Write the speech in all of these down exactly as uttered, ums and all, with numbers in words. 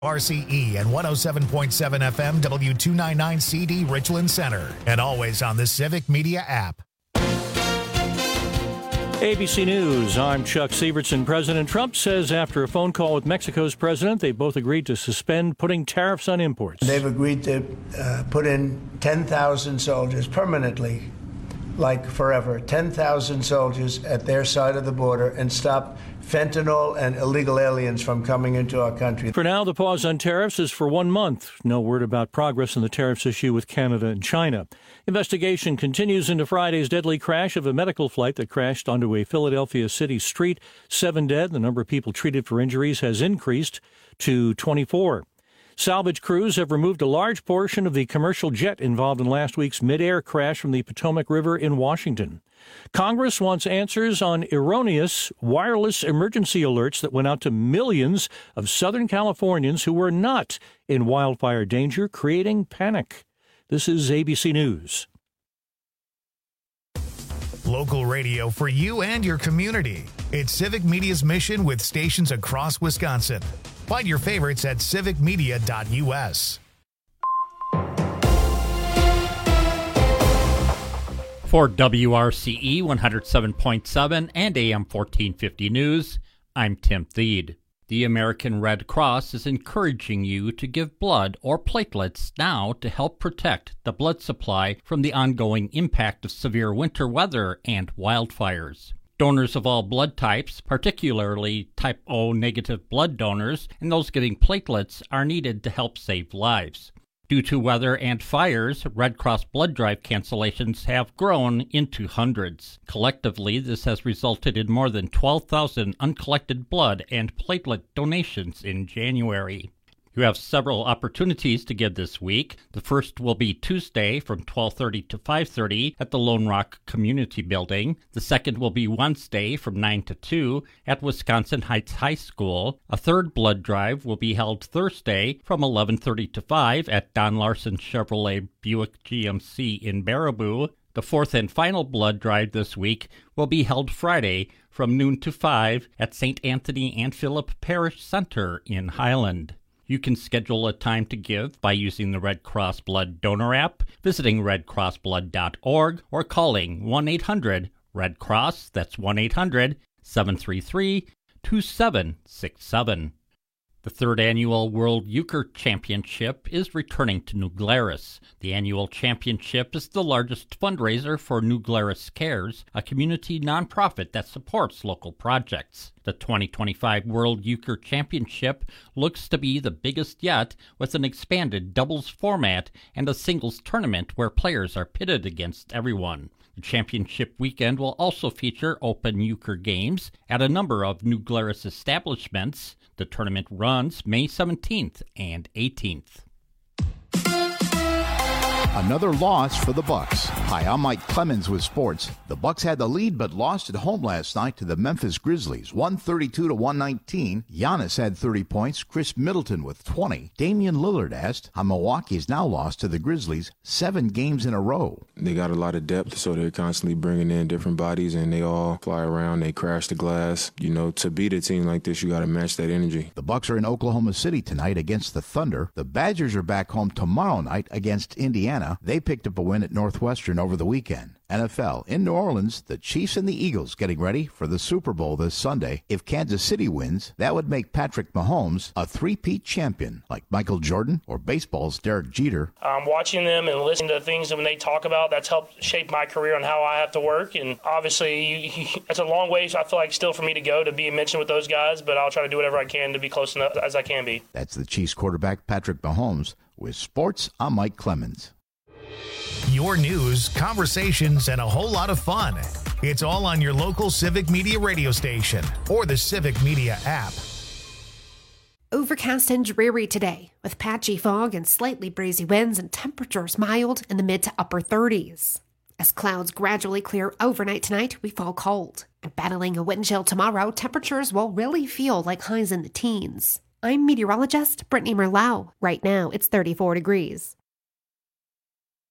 R C E and one oh seven point seven F M W two ninety-nine C D Richland Center, and always on the Civic Media app. A B C News, I'm Chuck Sievertson. President Trump says after a phone call with Mexico's president, they both agreed to suspend putting tariffs on imports. They've agreed to uh, put in ten thousand soldiers permanently, like forever, ten thousand soldiers at their side of the border and stop fentanyl and illegal aliens from coming into our country. For now, the pause on tariffs is for one month. No word about progress in the tariffs issue with Canada and China. Investigation continues into Friday's deadly crash of a medical flight that crashed onto a Philadelphia city street. Seven dead. The number of people treated for injuries has increased to twenty-four. Salvage crews have removed a large portion of the commercial jet involved in last week's mid-air crash from the Potomac River in Washington. Congress wants answers on erroneous wireless emergency alerts that went out to millions of Southern Californians who were not in wildfire danger, creating panic. This is A B C News. Local radio for you and your community. It's Civic Media's mission with stations across Wisconsin. Find your favorites at civic media dot U S. For W R C E one oh seven point seven and A M fourteen fifty News, I'm Tim Thede. The American Red Cross is encouraging you to give blood or platelets now to help protect the blood supply from the ongoing impact of severe winter weather and wildfires. Donors of all blood types, particularly type O negative blood donors and those getting platelets, are needed to help save lives. Due to weather and fires, Red Cross blood drive cancellations have grown into hundreds. Collectively, this has resulted in more than twelve thousand uncollected blood and platelet donations in January. You have several opportunities to give this week. The first will be Tuesday from twelve thirty to five thirty at the Lone Rock Community Building. The second will be Wednesday from nine to two at Wisconsin Heights High School. A third blood drive will be held Thursday from eleven thirty to five at Don Larson Chevrolet Buick G M C in Baraboo. The fourth and final blood drive this week will be held Friday from noon to five at Saint Anthony and Philip Parish Center in Highland. You can schedule a time to give by using the Red Cross Blood Donor app, visiting red cross blood dot org, or calling one eight hundred red cross, that's one eight hundred seven three three two seven six seven. The third annual World Euchre Championship is returning to New Glarus. The annual championship is the largest fundraiser for New Glarus Cares, a community nonprofit that supports local projects. The twenty twenty-five World Euchre Championship looks to be the biggest yet, with an expanded doubles format and a singles tournament where players are pitted against everyone. The championship weekend will also feature open euchre games at a number of New Glarus establishments. The tournament runs May seventeenth and eighteenth. Another loss for the Bucks. Hi, I'm Mike Clemens with sports. The Bucks had the lead but lost at home last night to the Memphis Grizzlies, one thirty-two to one nineteen. Giannis had thirty points, Chris Middleton with twenty. Damian Lillard asked how Milwaukee's now lost to the Grizzlies seven games in a row. They got a lot of depth, so they're constantly bringing in different bodies, and they all fly around, they crash the glass. You know, to beat a team like this, you got to match that energy. The Bucks are in Oklahoma City tonight against the Thunder. The Badgers are back home tomorrow night against Indiana. They picked up a win at Northwestern over the weekend. N F L, in New Orleans, the Chiefs and the Eagles getting ready for the Super Bowl this Sunday. If Kansas City wins, that would make Patrick Mahomes a three-peat champion, like Michael Jordan or baseball's Derek Jeter. Um, watching them and listening to things that when they talk about, that's helped shape my career on how I have to work. And obviously, you, you, it's a long way, so I feel like still for me to go to be mentioned with those guys, but I'll try to do whatever I can to be close enough as I can be. That's the Chiefs quarterback, Patrick Mahomes. With sports, I'm Mike Clemens. Your news, conversations, and a whole lot of fun. It's all on your local Civic Media radio station or the Civic Media app. Overcast and dreary today, with patchy fog and slightly breezy winds and temperatures mild in the mid to upper thirties. As clouds gradually clear overnight tonight, we fall cold. And battling a wind chill tomorrow, temperatures will really feel like highs in the teens. I'm meteorologist Brittany Merlau. Right now, it's thirty-four degrees.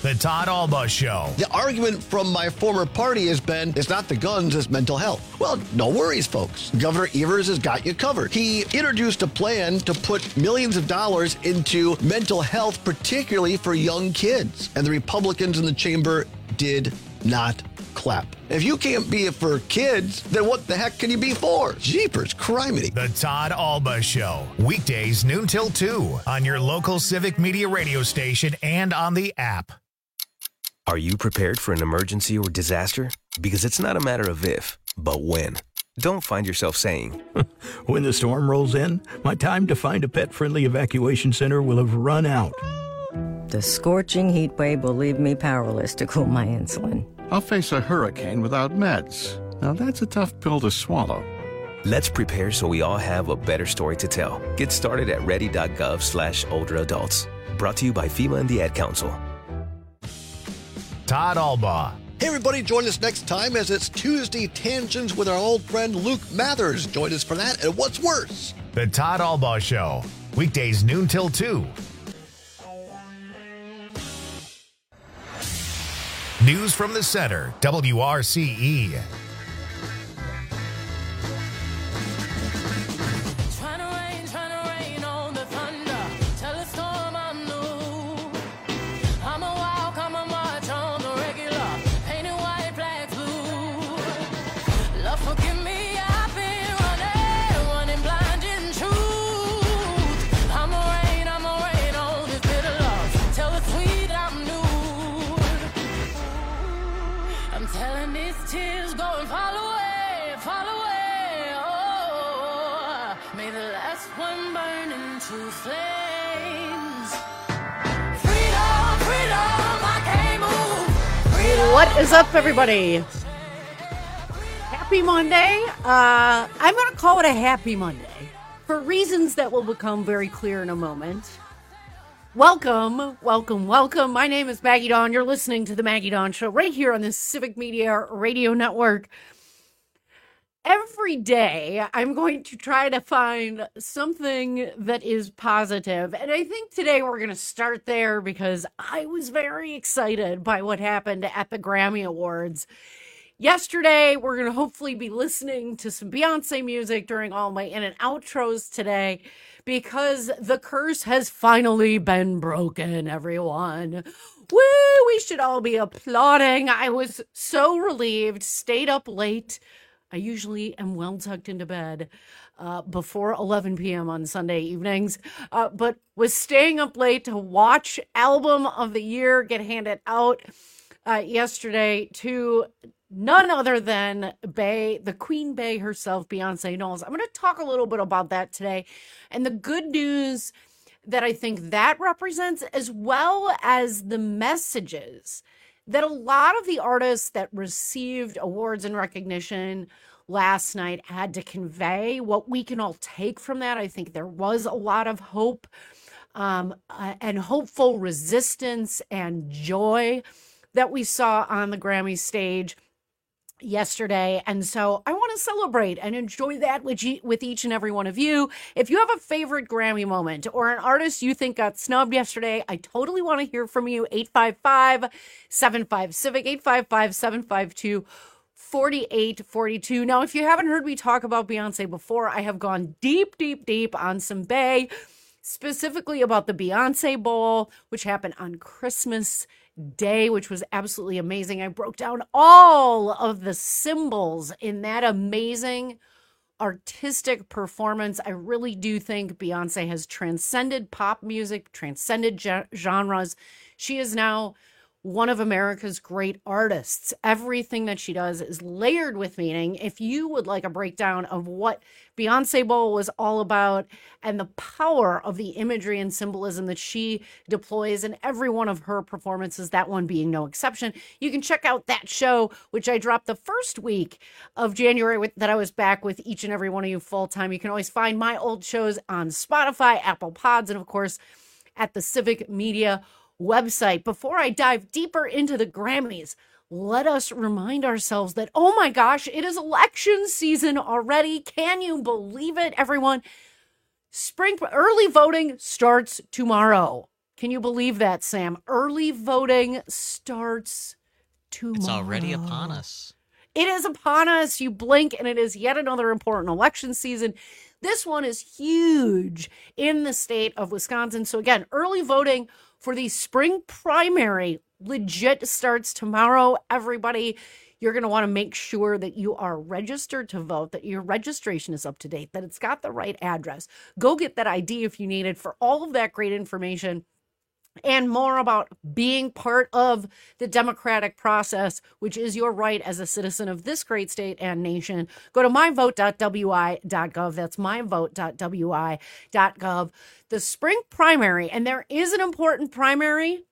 The Todd Alba Show. The argument from my former party has been, it's not the guns, it's mental health. Well, no worries, folks. Governor Evers has got you covered. He introduced a plan to put millions of dollars into mental health, particularly for young kids. And the Republicans in the chamber did not clap. If you can't be it for kids, then what the heck can you be for? Jeepers, criminy. The Todd Alba Show. Weekdays noon till two on your local Civic Media radio station and on the app. Are you prepared for an emergency or disaster? Because it's not a matter of if, but when. Don't find yourself saying, when the storm rolls in, my time to find a pet-friendly evacuation center will have run out. The scorching heat wave will leave me powerless to cool my insulin. I'll face a hurricane without meds. Now that's a tough pill to swallow. Let's prepare so we all have a better story to tell. Get started at ready.gov slash older adults. Brought to you by FEMA and the Ad Council. Todd Alba. Hey everybody, join us next time as it's Tuesday Tangents with our old friend Luke Mathers. Join us for that, and what's worse? The Todd Alba Show. Weekdays noon till two. News from the center, W R C E. What is up, everybody? Happy Monday. Uh, I'm going to call it a happy Monday for reasons that will become very clear in a moment. Welcome, welcome, welcome. My name is Maggie Dawn. You're listening to The Maggie Dawn Show right here on the Civic Media Radio Network. Every day, I'm going to try to find something that is positive. And I think today we're going to start there because I was very excited by what happened at the Grammy Awards. Yesterday, we're going to hopefully be listening to some Beyonce music during all my in and outros today because the curse has finally been broken, everyone. Woo! We should all be applauding. I was so relieved, stayed up late. I usually am well tucked into bed uh, before eleven p.m. on Sunday evenings, uh, but was staying up late to watch Album of the Year get handed out uh, yesterday to none other than Bey, the Queen Bey herself, Beyonce Knowles. I'm going to talk a little bit about that today and the good news that I think that represents, as well as the messages that a lot of the artists that received awards and recognition last night had to convey. What we can all take from that, I think there was a lot of hope um, uh, and hopeful resistance and joy that we saw on the Grammy stage yesterday. And so I want to celebrate and enjoy that with, you, with each and every one of you. If you have a favorite Grammy moment or an artist you think got snubbed yesterday, I totally want to hear from you. eight five five, seven five, CIVIC, eight five five, seven five two, four eight four two. Now, if you haven't heard me talk about Beyonce before, I have gone deep, deep, deep on some Bey, specifically about the Beyonce Bowl, which happened on Christmas Day, which was absolutely amazing. I broke down all of the symbols in that amazing artistic performance. I really do think Beyonce has transcended pop music, transcended ge- genres. She is now one of America's great artists. Everything that she does is layered with meaning. If you would like a breakdown of what Beyonce Bowl was all about and the power of the imagery and symbolism that she deploys in every one of her performances, that one being no exception, you can check out that show, which I dropped the first week of January with, that I was back with each and every one of you full time. You can always find my old shows on Spotify, Apple Pods, and of course at the Civic Media website. Before I dive deeper into the Grammys, let us remind ourselves that, oh my gosh, it is election season already. Can you believe it, everyone? Spring early voting starts tomorrow. Can you believe that, Sam? Early voting starts tomorrow. It's already upon us. It is upon us. You blink, and it is yet another important election season. This one is huge in the state of Wisconsin. So again, early voting for the spring primary legit starts tomorrow. Everybody, you're going to want to make sure that you are registered to vote, that your registration is up to date, that it's got the right address. Go get that I D if you need it. For all of that great information and more about being part of the democratic process, which is your right as a citizen of this great state and nation, go to my vote dot w i dot gov. That's my vote dot w i dot gov. The spring primary, and there is an important primary